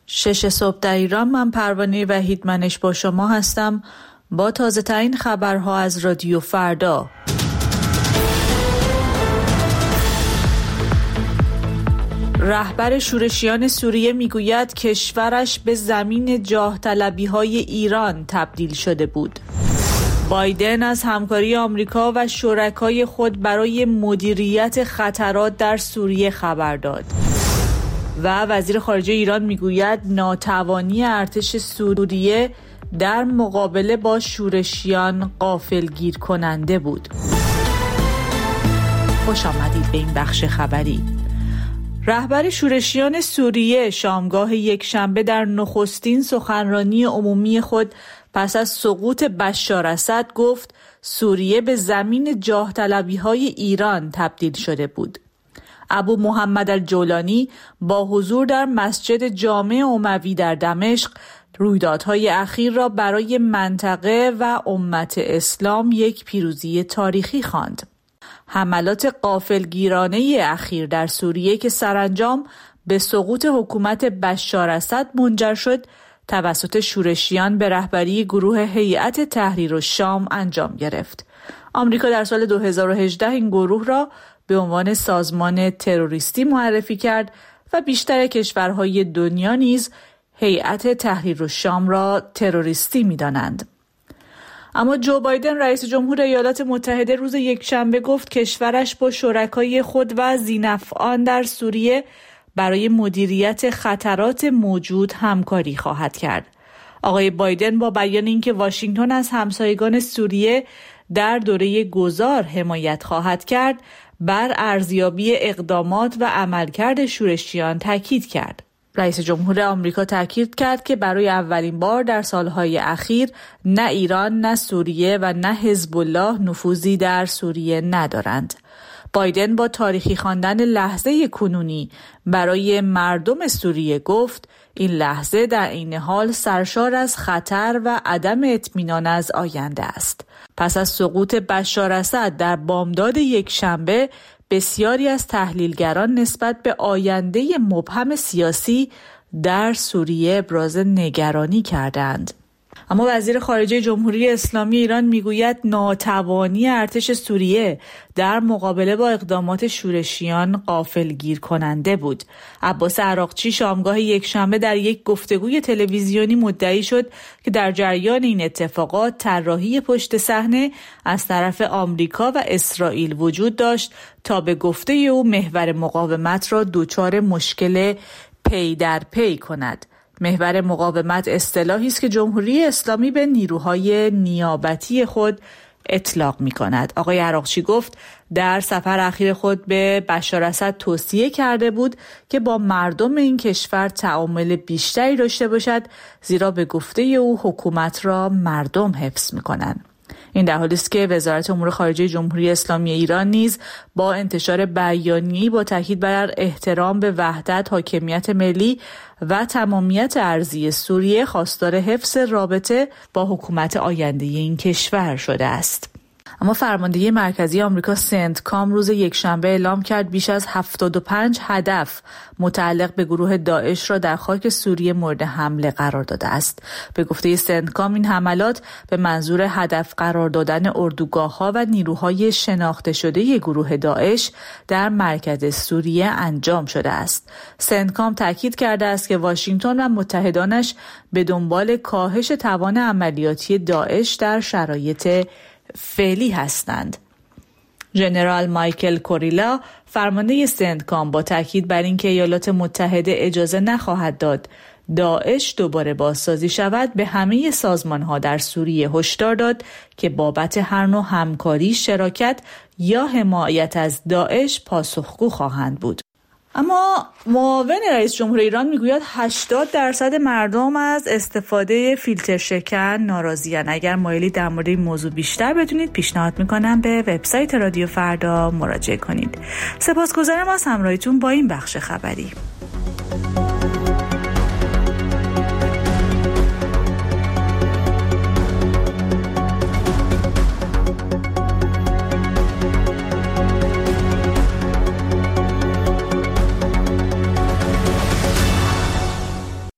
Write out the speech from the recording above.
6 صبح در ایران. من پروانه وحیدمنش با شما هستم با تازه ترین خبرها از رادیو فردا. رهبر شورشیان سوریه میگوید کشورش به زمین جاه طلبی‌های ایران تبدیل شده بود. بایدن از همکاری آمریکا و شرکای خود برای مدیریت خطرات در سوریه خبر داد. و وزیر خارجه ایران میگوید ناتوانی ارتش سوریه در مقابله با شورشیان غافلگیر کننده بود. خوش آمدید به این بخش خبری. رهبر شورشیان سوریه شامگاه یکشنبه در نخستین سخنرانی عمومی خود پس از سقوط بشار اسد گفت سوریه به زمین جاه طلبی‌های ایران تبدیل شده بود. ابو محمد الجولانی با حضور در مسجد جامع اموی در دمشق رویدادهای اخیر را برای منطقه و امت اسلام یک پیروزی تاریخی خواند. حملات غافلگیرانه اخیر در سوریه که سرانجام به سقوط حکومت بشار اسد منجر شد توسط شورشیان به رهبری گروه هیئت تحریر الشام انجام گرفت. آمریکا در سال 2018 این گروه را به عنوان سازمان تروریستی معرفی کرد و بیشتر کشورهای دنیا نیز هیئت تحریر الشام را تروریستی می‌دانند. اما جو بایدن رئیس جمهور ایالات متحده روز یکشنبه گفت کشورش با شرکای خود و ذی‌نفعان در سوریه برای مدیریت خطرات موجود همکاری خواهد کرد. آقای بایدن با بیان اینکه واشنگتن از همسایگان سوریه در دوره گذار حمایت خواهد کرد بر ارزیابی اقدامات و عملکرد شورشیان تاکید کرد. رئیس جمهور آمریکا تاکید کرد که برای اولین بار در سالهای اخیر نه ایران، نه سوریه و نه حزب الله نفوذی در سوریه ندارند. بایدن با تاریخی خواندن لحظه کنونی برای مردم سوریه گفت این لحظه در عین حال سرشار از خطر و عدم اطمینان از آینده است. پس از سقوط بشار اسد در بامداد یکشنبه بسیاری از تحلیلگران نسبت به آینده مبهم سیاسی در سوریه ابراز نگرانی کردند. اما وزیر خارجه جمهوری اسلامی ایران میگوید ناتوانی ارتش سوریه در مقابله با اقدامات شورشیان غافلگیر کننده بود. عباس عراقچی شامگاه یکشنبه در یک گفتگوی تلویزیونی مدعی شد که در جریان این اتفاقات طراحی پشت صحنه از طرف آمریکا و اسرائیل وجود داشت تا به گفته او محور مقاومت را دچار مشکل پی در پی کند. محور مقاومت اصطلاحی است که جمهوری اسلامی به نیروهای نیابتی خود اطلاق می‌کند. آقای عراقچی گفت در سفر اخیر خود به بشار اسد توصیه کرده بود که با مردم این کشور تعامل بیشتری داشته باشد زیرا به گفته او حکومت را مردم حفظ می‌کنند. این در حالی است که وزارت امور خارجه جمهوری اسلامی ایران نیز با انتشار بیانیه‌ای با تاکید بر احترام به وحدت، حاکمیت ملی و تمامیت ارضی سوریه خواستار حفظ رابطه با حکومت آینده این کشور شده است. اما فرماندهی مرکزی آمریکا سنتکام روز یکشنبه اعلام کرد بیش از 75 هدف متعلق به گروه داعش را در خاک سوریه مورد حمله قرار داده است. به گفته سنتکام این حملات به منظور هدف قرار دادن اردوگاه‌ها و نیروهای شناخته شده گروه داعش در مرکز سوریه انجام شده است. سنتکام تاکید کرده است که واشنگتن و متحدانش به دنبال کاهش توان عملیاتی داعش در شرایط فعلی هستند. ژنرال مایکل کوریلا فرمانده سنتکام با تاکید بر اینکه ایالات متحده اجازه نخواهد داد داعش دوباره بازسازی شود به همه سازمان‌ها در سوریه هشدار داد که بابت هر نوع همکاری، شراکت یا حمایت از داعش پاسخگو خواهند بود. اما معاون رئیس جمهور ایران میگوید 80% مردم از استفاده فیلتر شکن ناراضی‌اند. اگر مایلید در مورد این موضوع بیشتر بدونید پیشنهاد میکنم به وبسایت رادیو فردا مراجعه کنید. سپاسگزارم از همراهیتون با این بخش خبری.